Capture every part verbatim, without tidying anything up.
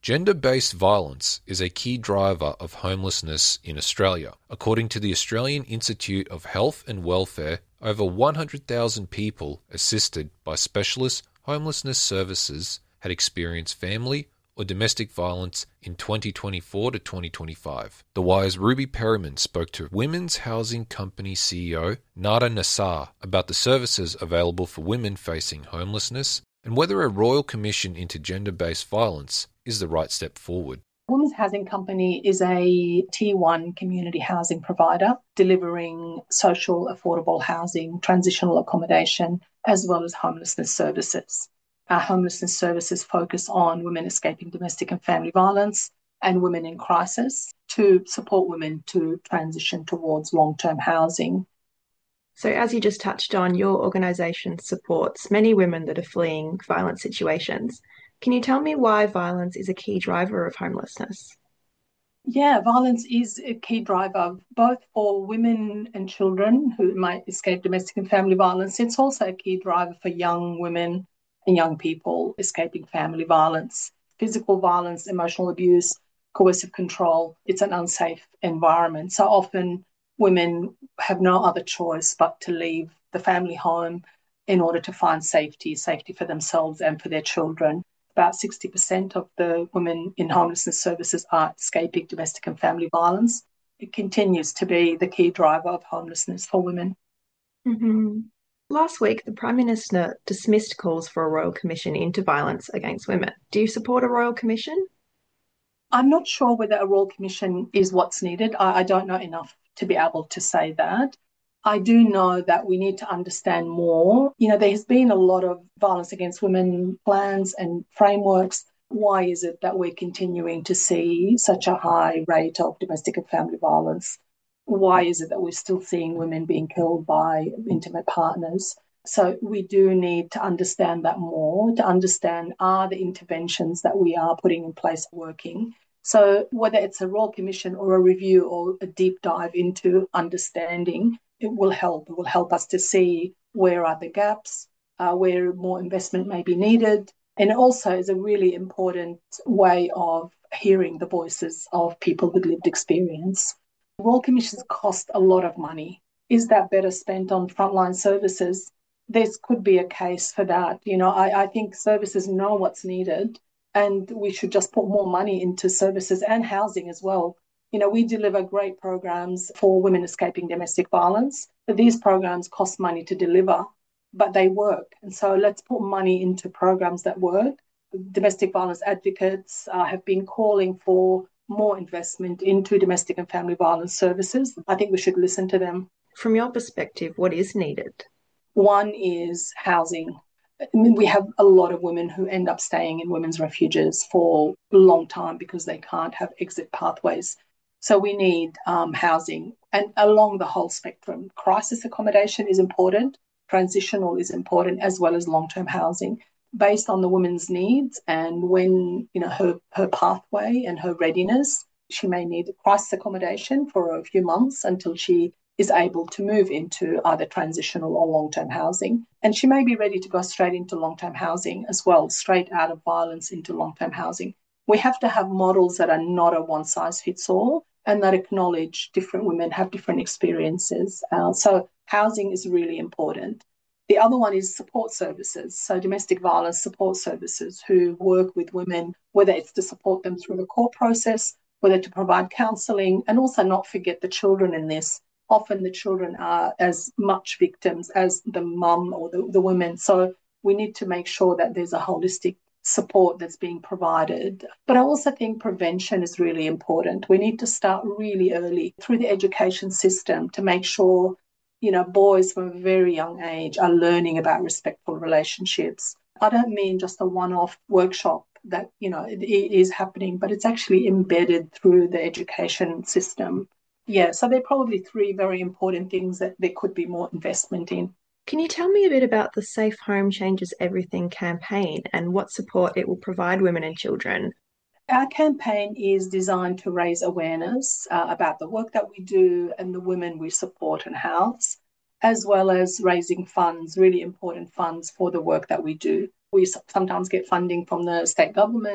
Gender-based violence is a key driver of homelessness in Australia. According to the Australian Institute of Health and Welfare, over one hundred thousand people assisted by specialist homelessness services had experienced family or domestic violence in twenty twenty-four to twenty twenty-five. The Wire's Ruby Perryman spoke to Women's Housing Company C E O Nada Nassar about the services available for women facing homelessness and whether a royal commission into gender-based violence is the right step forward. Women's Housing Company is a Tier one community housing provider delivering social affordable housing, transitional accommodation, as well as homelessness services. Our homelessness services focus on women escaping domestic and family violence and women in crisis to support women to transition towards long-term housing. So as you just touched on, your organisation supports many women that are fleeing violent situations. Can you tell me why violence is a key driver of homelessness? Yeah, violence is a key driver, both for women and children who might escape domestic and family violence. It's also a key driver for young women and young people escaping family violence. Physical violence, emotional abuse, coercive control, it's an unsafe environment. So often women have no other choice but to leave the family home in order to find safety, safety for themselves and for their children. About sixty percent of the women in homelessness services are escaping domestic and family violence. It continues to be the key driver of homelessness for women. Mm-hmm. Last week, the Prime Minister dismissed calls for a Royal Commission into violence against women. Do you support a Royal Commission? I'm not sure whether a Royal Commission is what's needed. I, I don't know enough to be able to say that. I do know that we need to understand more. You know, there has been a lot of violence against women plans and frameworks. Why is it that we're continuing to see such a high rate of domestic and family violence? Why is it that we're still seeing women being killed by intimate partners? So we do need to understand that more, to understand are the interventions that we are putting in place working? So whether it's a Royal Commission or a review or a deep dive into understanding, it will help. It will help us to see where are the gaps, uh, where more investment may be needed. And it also is a really important way of hearing the voices of people with lived experience. Royal Commissions cost a lot of money. Is that better spent on frontline services? This could be a case for that. You know, I, I think services know what's needed, and we should just put more money into services and housing as well. You know, we deliver great programs for women escaping domestic violence, but these programs cost money to deliver, but they work. And so let's put money into programs that work. Domestic violence advocates uh, have been calling for more investment into domestic and family violence services. I think we should listen to them. From your perspective, what is needed? One is housing. I mean, we have a lot of women who end up staying in women's refuges for a long time because they can't have exit pathways. So we need um, housing, and along the whole spectrum. Crisis accommodation is important, transitional is important, as well as long-term housing, based on the woman's needs and when, you know, her, her pathway and her readiness. She may need crisis accommodation for a few months until she is able to move into either transitional or long-term housing. And she may be ready to go straight into long-term housing as well, straight out of violence into long-term housing. We have to have models that are not a one-size-fits-all and that acknowledge different women have different experiences. Uh, so housing is really important. The other one is support services, so domestic violence support services who work with women, whether it's to support them through the court process, whether to provide counselling, and also not forget the children in this. Often the children are as much victims as the mum or the, the women. So we need to make sure that there's a holistic support that's being provided. But I also think prevention is really important. We need to start really early through the education system to make sure, you know, boys from a very young age are learning about respectful relationships. I don't mean just a one-off workshop that, you know, it, it is happening, but it's actually embedded through the education system. Yeah, so there are probably three very important things that there could be more investment in. Can you tell me a bit about the Safe Home Changes Everything campaign and what support it will provide women and children? Our campaign is designed to raise awareness uh, about the work that we do and the women we support and house, as well as raising funds, really important funds for the work that we do. We sometimes get funding from the state government.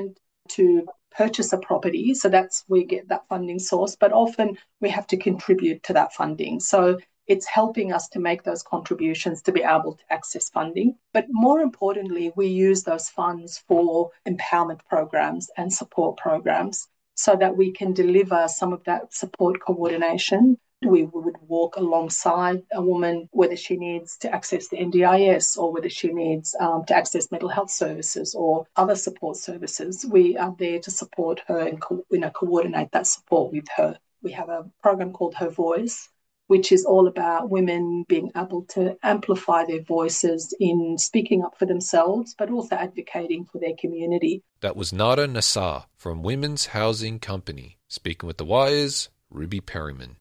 to purchase a property. So that's where we get that funding source. But often we have to contribute to that funding. So it's helping us to make those contributions to be able to access funding. But more importantly, we use those funds for empowerment programs and support programs so that we can deliver some of that support coordination. We would walk alongside a woman, whether she needs to access the N D I S or whether she needs um, to access mental health services or other support services. We are there to support her and co- you know, coordinate that support with her. We have a program called Her Voice, which is all about women being able to amplify their voices in speaking up for themselves, but also advocating for their community. That was Nada Nassar from Women's Housing Company, speaking with The Wire's Ruby Perryman.